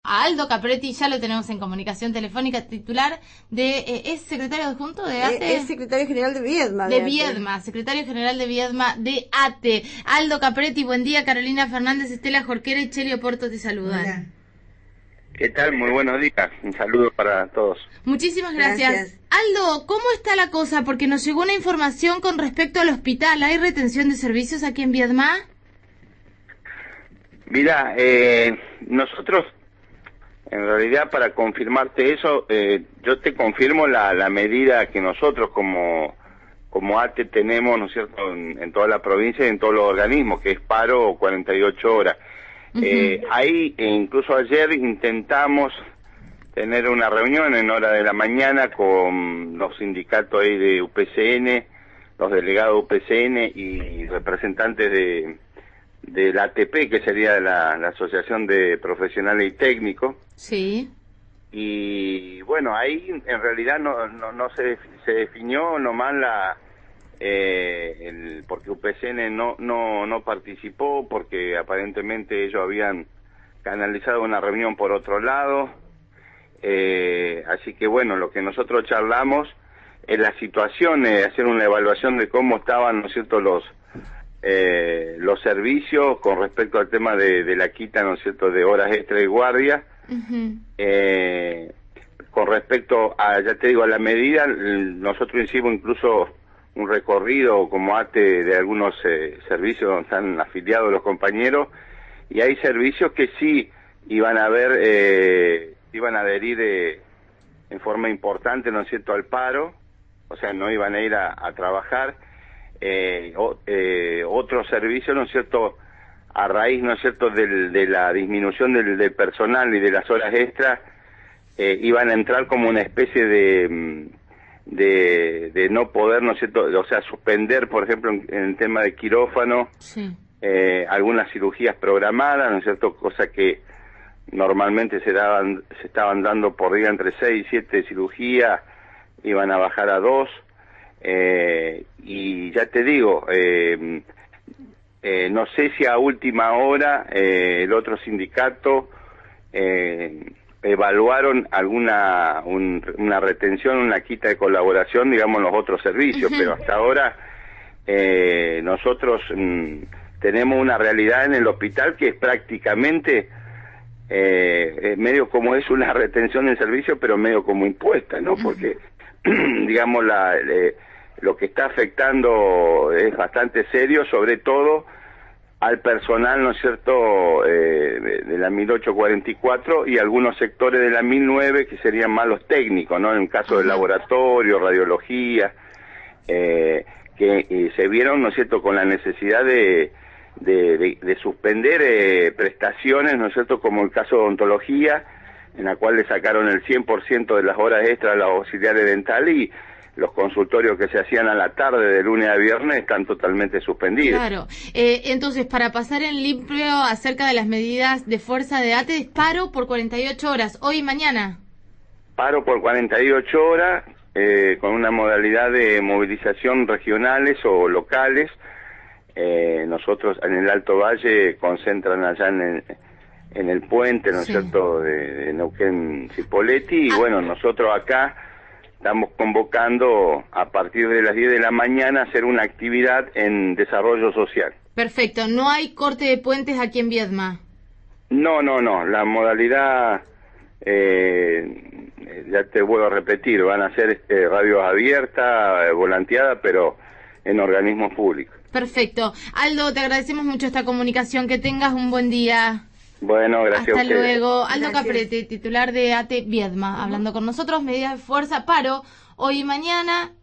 a Aldo Capretti, ya lo tenemos en comunicación telefónica, titular de, ¿es secretario adjunto de ATE? Es secretario general de Viedma. De Viedma, secretario general de Viedma de ATE. Aldo Capretti, buen día. Carolina Fernández, Estela Jorquera y Chelio Porto te saludan. Hola. ¿Qué tal? Muy buenos días. Un saludo para todos. Muchísimas gracias. Aldo, ¿cómo está la cosa? Porque nos llegó una información con respecto al hospital. ¿Hay retención de servicios aquí en Viedma? Mira, nosotros, en realidad, para confirmarte eso, yo te confirmo la medida que nosotros como ATE tenemos, ¿no es cierto?, en toda la provincia y en todos los organismos, que es paro 48 horas. Ahí, incluso ayer intentamos tener una reunión en hora de la mañana con los sindicatos ahí de UPCN, los delegados UPCN y representantes de la ATP, que sería la Asociación de Profesionales y Técnicos. Sí. Y bueno, ahí en realidad no se definió nomás porque UPCN no participó, porque aparentemente ellos habían canalizado una reunión por otro lado. Así que bueno, lo que nosotros charlamos es la situación, hacer una evaluación de cómo estaban, ¿no es cierto?, los servicios con respecto al tema de la quita, ¿no es cierto?, de horas extra y guardia. Con respecto a, ya te digo, a la medida, nosotros hicimos incluso un recorrido como ATE de algunos servicios donde están afiliados los compañeros, y hay servicios que sí iban a adherir en forma importante, ¿no es cierto?, al paro, o sea, no iban a ir a trabajar. Otros servicios, ¿no es cierto?, a raíz, ¿no es cierto?, de la disminución del personal y de las horas extras, iban a entrar como una especie de no poder, ¿no es cierto?, o sea, suspender, por ejemplo, en el tema de quirófano, sí, algunas cirugías programadas, ¿no es cierto?, cosa que normalmente se estaban dando por día entre 6 y 7 cirugías, iban a bajar a 2, y ya te digo, no sé si a última hora el otro sindicato evaluaron una retención, una quita de colaboración, digamos, en los otros servicios, pero hasta ahora nosotros tenemos una realidad en el hospital que es prácticamente medio como es una retención del servicio, pero medio como impuesta, ¿no? Porque, digamos, lo que está afectando es bastante serio, sobre todo al personal, ¿no es cierto?, de la 1844 y algunos sectores de la 1009, que serían más los técnicos, ¿no?, en el caso del laboratorio, radiología, que se vieron, ¿no es cierto?, con la necesidad de suspender prestaciones, ¿no es cierto?, como el caso de odontología, en la cual le sacaron el 100% de las horas extras a los auxiliares dentales, y los consultorios que se hacían a la tarde de lunes a viernes están totalmente suspendidos. Claro. Entonces, para pasar en limpio acerca de las medidas de fuerza de ATE, paro por 48 horas, hoy y mañana. Paro por 48 horas, con una modalidad de movilización regionales o locales. Nosotros en el Alto Valle concentran allá en el puente, ¿no es cierto?, de Neuquén Cipolletti, y bueno, nosotros acá estamos convocando a partir de las 10 de la mañana a hacer una actividad en desarrollo social. Perfecto, ¿no hay corte de puentes aquí en Viedma? No, la modalidad, ya te vuelvo a repetir, van a ser radios abiertas, volanteadas, pero en organismos públicos. Perfecto. Aldo, te agradecemos mucho esta comunicación, que tengas un buen día. Bueno, gracias a ustedes. Hasta luego. Aldo Capretti, titular de ATE Viedma, hablando con nosotros, medidas de fuerza, paro, hoy y mañana.